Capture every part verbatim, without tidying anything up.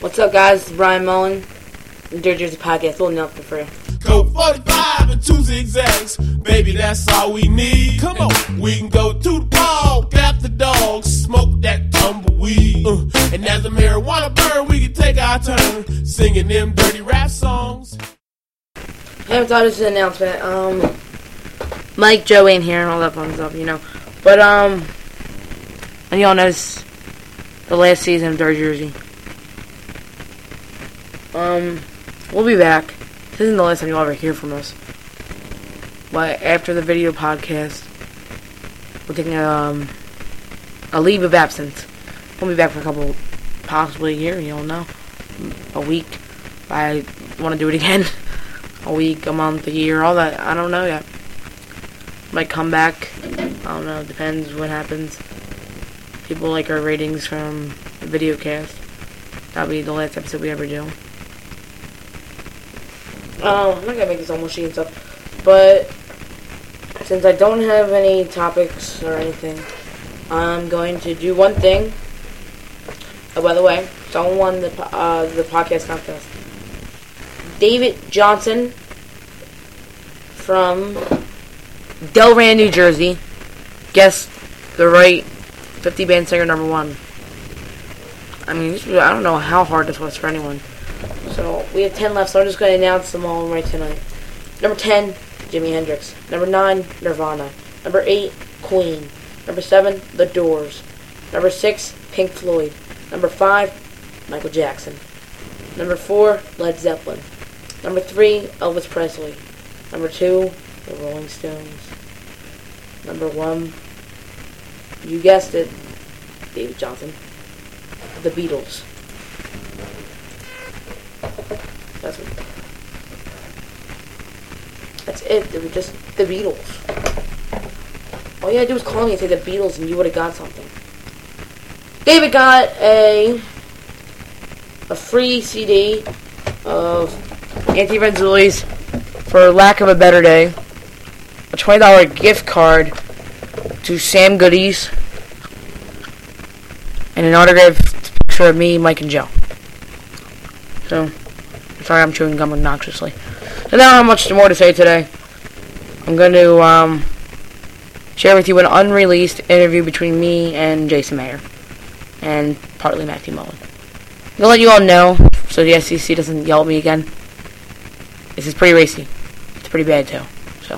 What's up, guys? It's Brian Mullen, the Dirty Jersey Podcast. Holding up for you. Go forty-five and two zigzags, baby, that's all we need. Come on, we can go to the ball, grab the dog, smoke that tumbleweed. Uh, and as the marijuana burn, we can take our turn singing them dirty rap songs. Hey, I thought this was an announcement. Um, Mike, Joe ain't here and all that fun stuff, you know. But, um, and y'all notice the last season of Dirty Jersey. Um, we'll be back. This isn't the last time you'll ever hear from us. But after the video podcast, we're taking a, um, a leave of absence. We'll be back for a couple, possibly a year, you don't know. A week. I want to do it again. A week, a month, a year, all that. I don't know yet. Might come back. I don't know. Depends what happens. People like our ratings from the video cast. That'll be the last episode we ever do. Oh, I'm not gonna make this all mushy and stuff, but since I don't have any topics or anything, I'm going to do one thing. Oh, by the way, someone won the uh, the podcast contest. David Johnson from Delran, New Jersey, guessed the right fifty band singer number one. I mean, I don't know how hard this was for anyone. So, we have ten left, so I'm just going to announce them all right tonight. Number ten, Jimi Hendrix. Number nine, Nirvana. Number eight, Queen. Number seven, The Doors. Number six, Pink Floyd. Number five, Michael Jackson. Number four, Led Zeppelin. Number three, Elvis Presley. Number two, The Rolling Stones. Number one, you guessed it, David Johnson, The Beatles. That's what, that's it. They were just the Beatles. All you had to do was call me and say the Beatles, and you would have got something. David got a a free C D of Auntie Renzulli's For Lack of a Better Day, a twenty dollar gift card to Sam Goodies, and an autographed picture of me, Mike, and Joe. So, sorry I'm chewing gum obnoxiously. So now I don't have much more to say today. I'm going to um, share with you an unreleased interview between me and Jason Mayer, and partly Matthew Mullen. I'm going to let you all know, so the S E C doesn't yell at me again. This is pretty racy. It's pretty bad, too. So,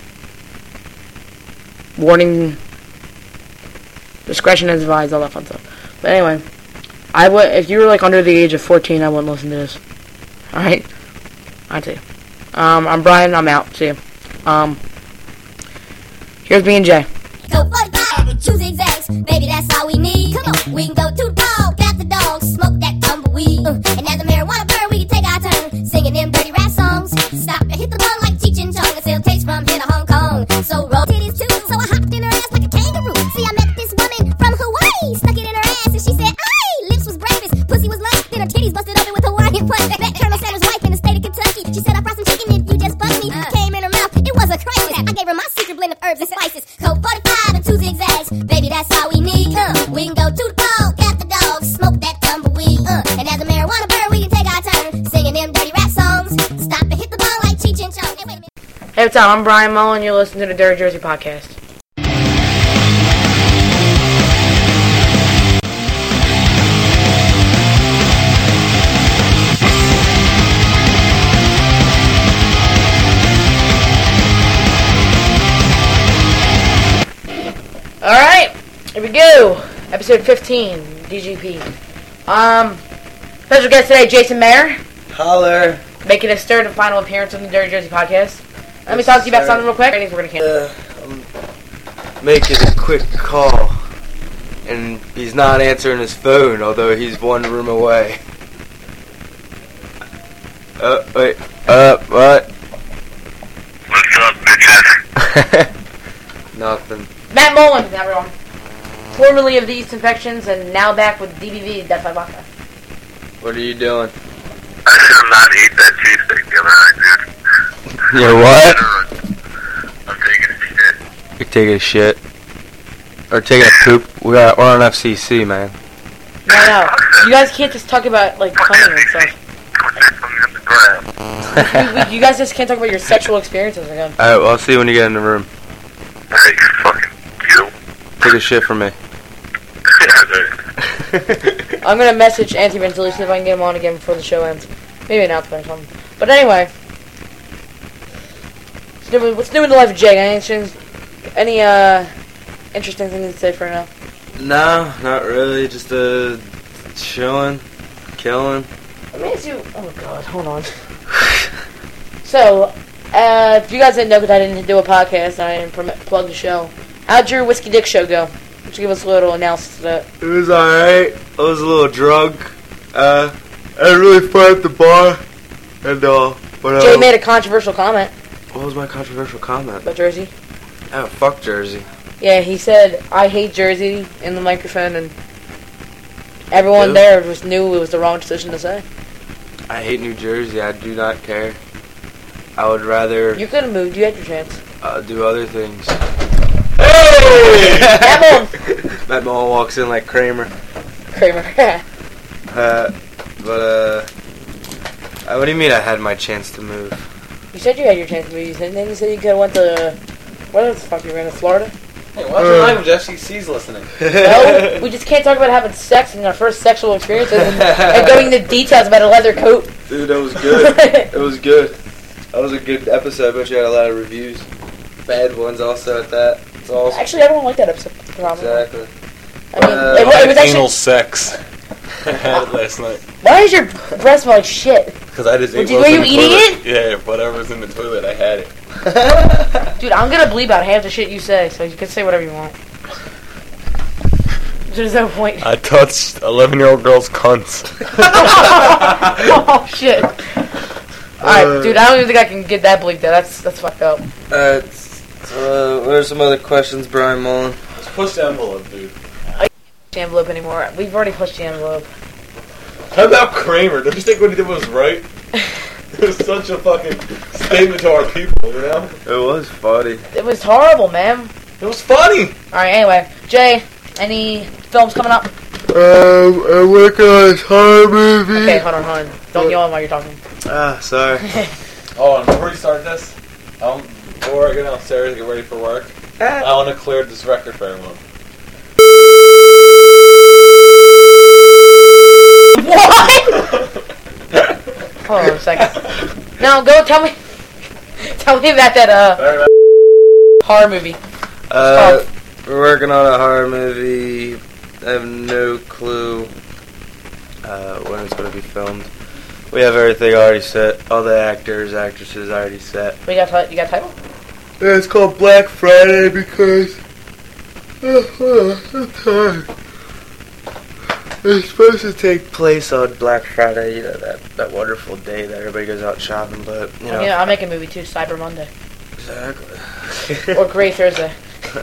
warning, discretion is advised, all that fun stuff. But anyway, I would, if you were like under the age of fourteen, I wouldn't listen to this. Alright? I'd see you. Um, I'm Brian, I'm out. See you. Um, here's me and Jay. Go forty-five and two zigzags, baby, that's all we need. Come on, we can go to the ball, grab the dog, smoke that tumbleweed. Uh, and as the marijuana burn, we can take our turn singing them dirty rap songs. Stop and hit the ball like Cheech and Chong, and still taste from here to Hong Kong. So roll titties too, so I hopped in her ass like a kangaroo. See, I met this woman from Hawaii, stuck it in her ass, and she said, "Aye, lips was breakfast, pussy was lunch, then her titties busted open with Hawaiian punch." Met Colonel Sanders' wife in the state of Kentucky. She said, "I brought some chicken if you just bust me." Uh. Came in her mouth, it was a crisis. I gave her my secret blend of herbs and spices. Coke forty-five and two zigzags, baby, that's all we need. Uh, we can go to the ball, got the dog, smoke that tumbleweed. Uh, and as the marijuana burn, we can take our turn singing them dirty rap songs. Stop and hit the ball like Cheech and Chong. Hey, wait a minute. Hey, what's up? I'm Brian Mullen. You're listening to the Dirty Jersey Podcast. Alright, here we go. Episode fifteen, D G P. Um, special guest today, Jason Mayer. Holler. Making his third and final appearance on the Dirty Jersey Podcast. Let me Yes, talk to you about sir. something real quick. We're gonna cancel. Uh, I'm making a quick call, and he's not answering his phone, although he's one room away. Uh, wait, uh, what? What's up, bitches? Nothing. Matt Mullen, everyone. Formerly of the East Infections, and now back with D B V, Death by Vodka. What are you doing? I should not eat that cheesesteak the other night, dude. You're what? I'm taking a shit. You're taking a shit. Or taking a poop. We are, we're on F C C, man. No, no. Fuck You guys can't just talk about, like, coming and stuff. you, you guys just can't talk about your sexual experiences again. Alright, well, I'll see you when you get in the room. Hey, fucking you. Take a shit from me. I'm gonna message Anthony Ventili, see if I can get him on again before the show ends. Maybe an announcement or something. But anyway. What's new, what's new in the life of Jay? Any, any uh, interesting things to say for now? No, not really. Just uh, chilling, killing. Let me ask you. Oh god, hold on. So, uh, if you guys didn't know, because I didn't do a podcast, I didn't prom- plug the show. How'd your Whiskey Dick show go? Why don't you give us a little analysis of that? It was alright. I was a little drunk. Uh, I had really fun at the bar. And, uh, but, uh, Jay made a controversial comment what was my controversial comment? about Jersey. Oh, fuck Jersey. Yeah, he said, I hate Jersey in the microphone, and everyone Yeah. there just knew it was the wrong decision to say. I hate New Jersey. I do not care. I would rather You could have moved. You had your chance. uh, do other things. Hey! Matt Mullen walks in like Kramer. Kramer. Uh, but, uh, uh, what do you mean I had my chance to move? You said you had your chance to move. You said, then you said you could have went to... Where the fuck you were going to? Florida? Hey, watch your language. F C C's listening. No, we just can't talk about having sex and our first sexual experiences and, and going into details about a leather coat. Dude, that was good. It was good. That was a good episode. I bet you had a lot of reviews. Bad ones also at that. It's awesome. Actually, everyone liked that episode. Probably. Exactly. I mean, Uh, it, wa- it was Anal actually... sex. I had it last night. Why is your breath smell like shit? Because I just Were ate you- what's were in you the eating toilet. Yeah, whatever's in the toilet, I had it. Dude, I'm gonna bleep out half the shit you say, so you can say whatever you want. There's no point. I touched eleven-year-old girls' cunts. Oh shit! Alright, dude, I don't even think I can get that bleeped out. That's that's fucked up. Alright, so, uh, what are some other questions, Brian Mullen? Let's push the envelope, dude. The envelope anymore. We've already pushed the envelope. How about Kramer? Don't you think what he did was right? It was such a fucking statement to our people, you know? It was funny. It was horrible, man. It was funny! Alright, anyway. Jay, any films coming up? Um, I'm working on this horror movie. Okay, hold on, hold on. Don't yawn while you're talking. Ah, sorry. Oh, and before we start this, um, before I go downstairs and get ready for work, I want to clear this record for everyone. What? Hold on a second. Now, go tell me... Tell me about that, uh... horror movie. Uh, we're working on a horror movie. I have no clue uh, when it's going to be filmed. We have everything already set. All the actors, actresses already set. You got, ti- you got a title? Yeah, it's called Black Friday because... Oh, oh, I'm tired. It's supposed to take place on Black Friday, you know, that, that wonderful day that everybody goes out shopping, but, you know... Yeah, I'll make a movie too, Cyber Monday. Exactly. Or Grey Thursday.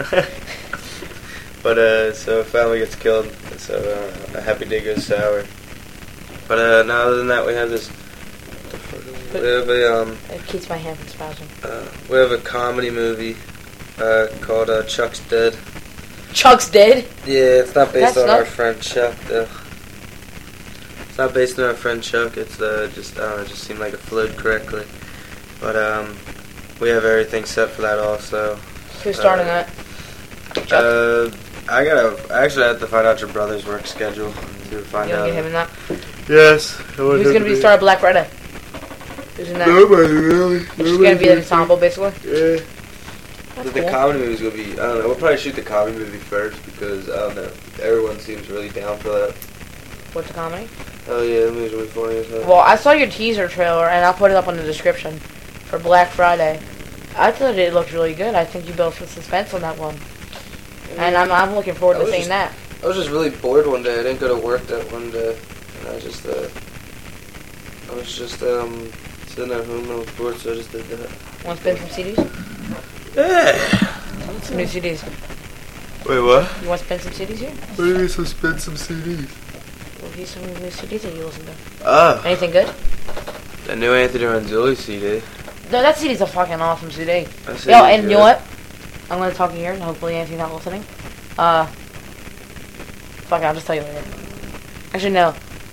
But, uh, so a family gets killed, so uh, a happy day goes sour. But, uh, now other than that, we have this... We have a, um... It keeps my hand from spasming. Uh, we have a comedy movie, uh, called, uh, Chuck's Dead. Chuck's dead? Yeah, it's not based That's on not- our friend Chuck, though. It's not based on our friend Chuck, it's, uh, just, I don't know, it just seemed like it flowed correctly. But, um, we have everything set for that also. Who's starting Uh, that? Chuck? Uh, I gotta, I actually have to find out your brother's work schedule to find you out. gonna get him in that? Yes. Who's gonna be the star of Black Friday? Who's in that? Nobody, really. It's just gonna be an ensemble, basically? Yeah. That's But the cool. comedy movie's gonna be, I don't know, we'll probably shoot the comedy movie first because, I don't know, everyone seems really down for that. What's the comedy? Oh yeah, that movie's really funny as hell. Well, I saw your teaser trailer, and I'll put it up on the description for Black Friday. I thought it looked really good. I think you built some suspense on that one. And I'm, I'm looking forward I to was seeing just- that. I was just really bored one day. I didn't go to work that one day. And I just, uh, I was just, um, sitting at home and I was bored, so I just did that. Want to spin some C Ds? Yeah. Some new C Ds. Wait, what? You want to spin some C Ds here? What do you mean suspend some C Ds? We'll give you some new C Ds that you listen to. Oh, Anything good? the new Anthony Ranzulli C D. No, that C D's a fucking awesome C D. That C D Yo, is and you know good. what? I'm gonna talk here, and hopefully Anthony's not listening. Uh, fuck it, I'll just tell you later. Actually, no.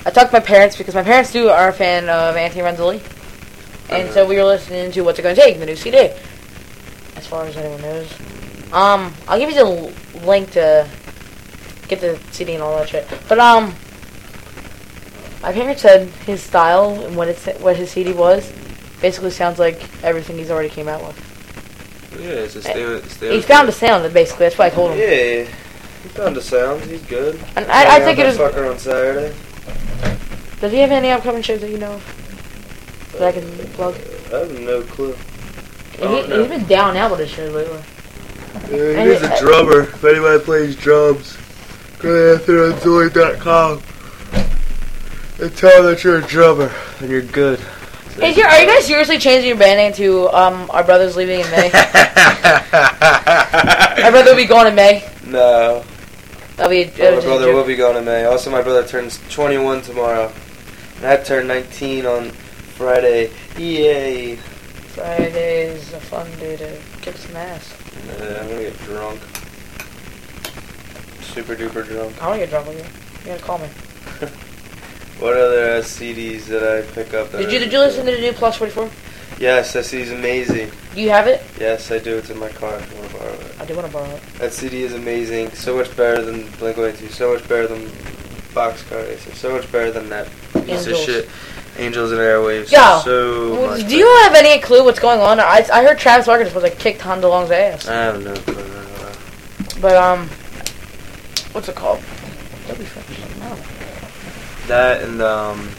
I talked to my parents because my parents too are a fan of Anthony Renzulli, and so we were listening to What's It Gonna Take, the new C D. As far as anyone knows, um, I'll give you the link to get the C D and all that shit. But um, my parents said his style and what it's what his C D was basically sounds like everything he's already came out with. Yeah, it's a stay with, stay He with found it. the sound, basically. That's what I told him. Yeah, he found the sound. He's good. And I, I think it that is. fucker on Saturday. Does he have any upcoming shows that you know of that I can plug? I have no clue. He, Oh, no. He's been down out with his shows lately. Yeah, And he needs it- a drummer. If anybody plays drums, go to anthony renzulli dot com and tell them that you're a drummer and you're good. Hey, here, are you guys seriously changing your band name to um, Our Brother's Leaving in May? Our brother will be going in May. No. That'll be. Oh, that'll my be brother a will joke. be going in May. Also, my brother turns twenty-one tomorrow. And I turned nineteen on Friday. Yay. Friday is a fun day to kick some ass. Uh, I'm gonna get drunk. Super duper drunk. I want to get drunk with you. You gotta call me. What other uh, C Ds did I pick up? that Did you are did you listen to the new Plus forty-four? Yes, that C D is amazing. Do you have it? Yes, I do. It's in my car. If you want to borrow it. I do want to borrow it. That C D is amazing. So much better than Blink one eighty-two. So much better than Boxcar Racer. So much better than that piece of Angels. shit. Angels and Airwaves. Yo, So Well, much do you have any clue what's going on? I, I heard Travis Barker just was like kicked Honda Long's ass. better. I have no clue. No, no, no. But um, what's it called? That'd be fun. No. That and um.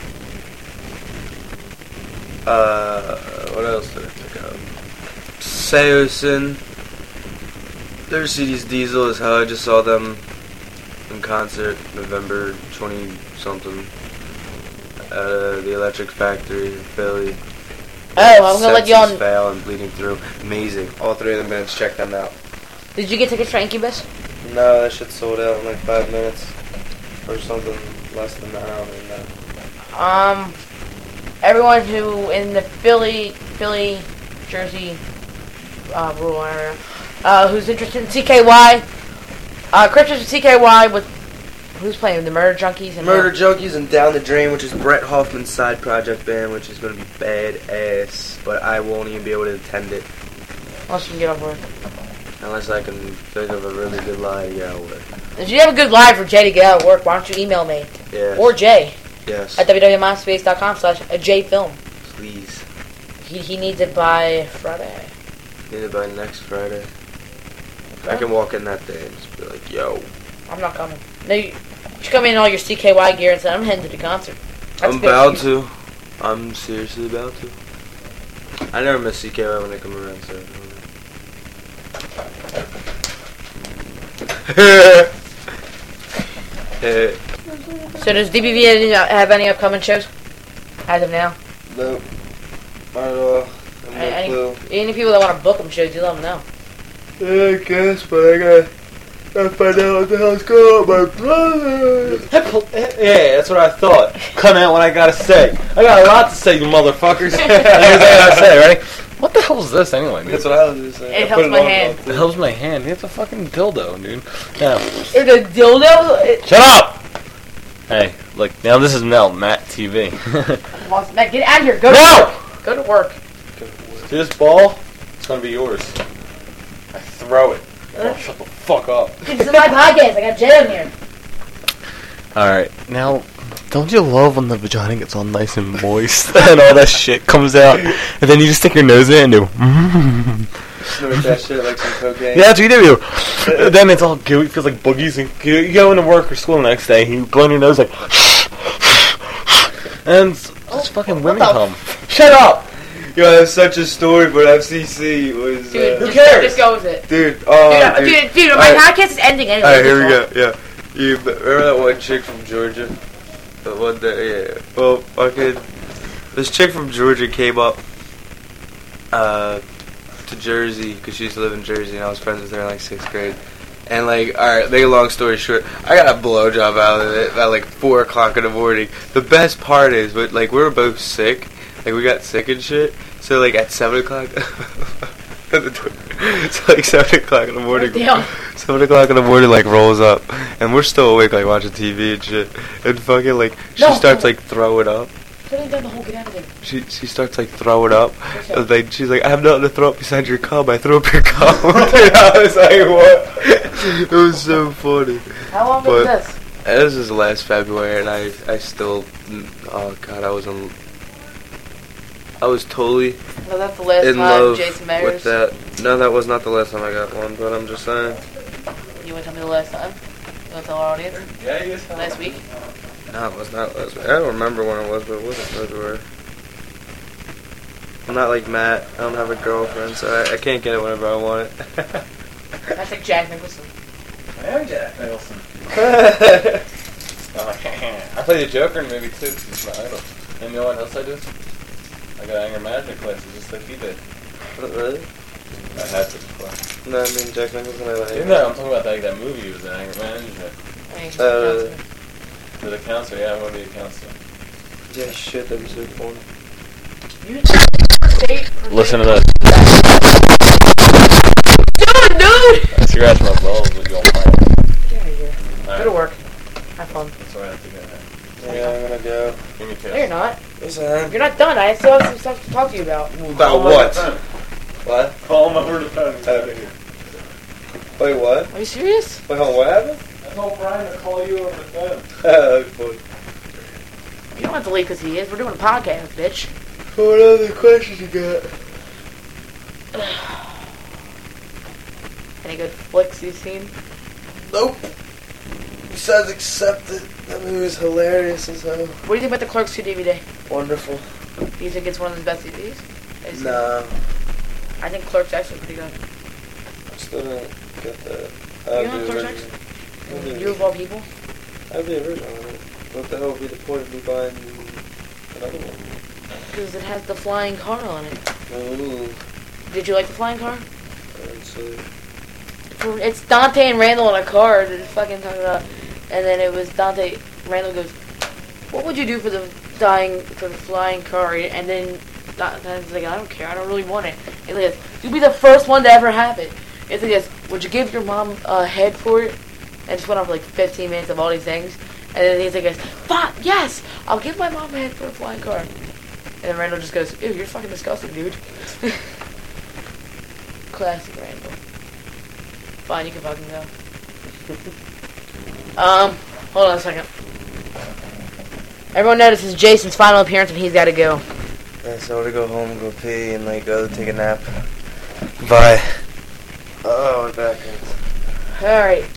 Uh, what else did I pick up? Seosin. Their C D's Diesel is how I just saw them in concert November twenty something. Uh, the Electric Factory in Philly. Oh, I'm gonna let you Senses on. Fail and Bleeding Through. Amazing. All three of them bands, check them out. Did you get tickets for Incubus? No, that shit sold out in like five minutes. Or something less than that. I don't even know. Um, everyone who in the Philly, Philly, Jersey, uh, rural area, uh, who's interested in C K Y, uh, Christmas with C K Y with who's playing the Murder Junkies and Murder Junkies and Down the Drain, which is Brett Hoffman's side project band, which is going to be badass, but I won't even be able to attend it Unless you can get off work. unless I can think of a really good lie to get out with. If you have a good lie for Jay to get out of work, why don't you email me Yes. or Jay yes. at www.myspace dot com slash a J film. Please. He he needs it by Friday. Need it by next Friday. I can walk in that day and just be like, yo. I'm not coming. No, you, you should come in in all your C K Y gear and say I'm heading to the concert. That's I'm good. about to. I'm seriously about to. I never miss C K Y when they come around, so. Eh, So does D B V have any upcoming shows as of now? Nope. Not at all. I have no Any, clue. any people that want to book them shows, you let them know. Yeah, I guess, but I gotta, gotta find out what the hell's going on with my brother. Yeah, that's what I thought. Come out when I gotta say. I got a lot to say, you motherfuckers. Here's what I gotta say, ready? What the hell is this anyway, dude? That's what I was just saying. It I helps put my on hand. about It helps my hand. It's a fucking dildo, dude. Now, It's a dildo. It, shut up! Hey, look, now this is Mel, Matt T V. Well, Matt, get out of here. Go No! to work. Go to work. See this ball? It's gonna be yours. I throw it. Oh, shut the fuck up. Dude, this is my podcast. I got Jay on here. Alright, now, don't you love when the vagina gets all nice and moist and all that shit comes out, and then you just stick your nose in it and do, mm. Snort that shit like some cocaine. Yeah, that's what you do. Then it's all gooey, it feels like boogies, and you you go into work or school the next day, and you blow in your nose like, and it's, it's fucking women the come. Shut up! Yo, that's such a story, but F C C was. Dude, uh, Who just, cares? just go with it. Dude, oh, Dude, uh, dude. dude, dude, my Alright. podcast is ending anyway. Alright, here we go. Yeah. You remember that one chick from Georgia? The one that, yeah. Well, fucking. This chick from Georgia came up uh, to Jersey because she used to live in Jersey, and I was friends with her in like sixth grade. And like, alright, make a long story short, I got a blowjob out of it at like four o'clock in the morning. The best part is, but like, we were both sick. Like, we got sick and shit. So like, at seven o'clock, at the door. It's like seven o'clock in the morning. Damn. Seven o'clock in the morning, like rolls up, and we're still awake, like watching T V and shit. And fucking like she No. starts like throwing up. Put down the whole get out of there. She she starts like throwing up. And like she's like, I have nothing to throw up besides your cum. I threw up your cum. And I was like, what? It was so funny. How long But- was this? This is last February, and I I still, oh god, I was in, I was totally Was that the last in time love Jason with Mayers? that. No, that was not the last time I got one, but I'm just saying. You want to tell me the last time? You want to tell our audience? Yeah, you guys Last week? No, it was not last week. I don't remember when it was, but it wasn't February. I'm not like Matt. I don't have a girlfriend, so I, I can't get it whenever I want it. That's like Jack Nicholson. I am Jack Nicholson. I play the Joker in movie too, 'cause he's my idol. And you know what else I do? I got anger management classes just like he did. Really? I had to class. No, I mean Jack Nicholson. I like. No, I'm talking about like that movie. He was in anger management. I mean, Uh, To the counselor, yeah, I want to be a counselor. Yeah, shit, that'd be so funny. you state Listen to this. Dude, dude! I scratch my balls with your mind. Get out of here. Alright. Go to work. Have fun. So I have to go now. Yeah, I'm gonna go. Give me a kiss. No, you're not. Listen. You're not done. I still have some stuff to talk to you about. About what? What? Call him over the phone. He's out of here. Wait, what? Are you serious? Wait, hold on, what happened? I told Brian to call you over the phone. That's funny. You don't have to leave because he is. We're doing a podcast, bitch. What other questions you got? Any good flicks you've seen? Nope. Besides Accepted, that movie was hilarious as hell. What do you think about the Clerks two D V D? Wonderful. Do you think it's one of the best D V Ds? Have you seen it? Nah, I think Clerks actually pretty good. I still don't get that. I You have know the Clerks original. I have the You of all people? I have the original. What the hell would be the point of me buying another one? Because it has the flying car on it. Ooh, Did you like the flying car? that's it. For- It's Dante and Randall in a car that it's fucking talking about. And then it was Dante, Randall goes, what would you do for the dying, for the flying car? And then Dante's like, I don't care, I don't really want it. And he goes, you'll be the first one to ever have it. And he goes, would you give your mom a head for it? And just went on for like fifteen minutes of all these things. And then he's like, fuck, yes, I'll give my mom a head for a flying car. And then Randall just goes, ew, you're fucking disgusting, dude. Classic Randall. Fine, you can fucking go. um, hold on a second. Everyone notices Jason's final appearance and he's gotta go. Yeah, so I want to go home, go pee, and like go take a nap. Bye. Oh, my back hurts. Alright.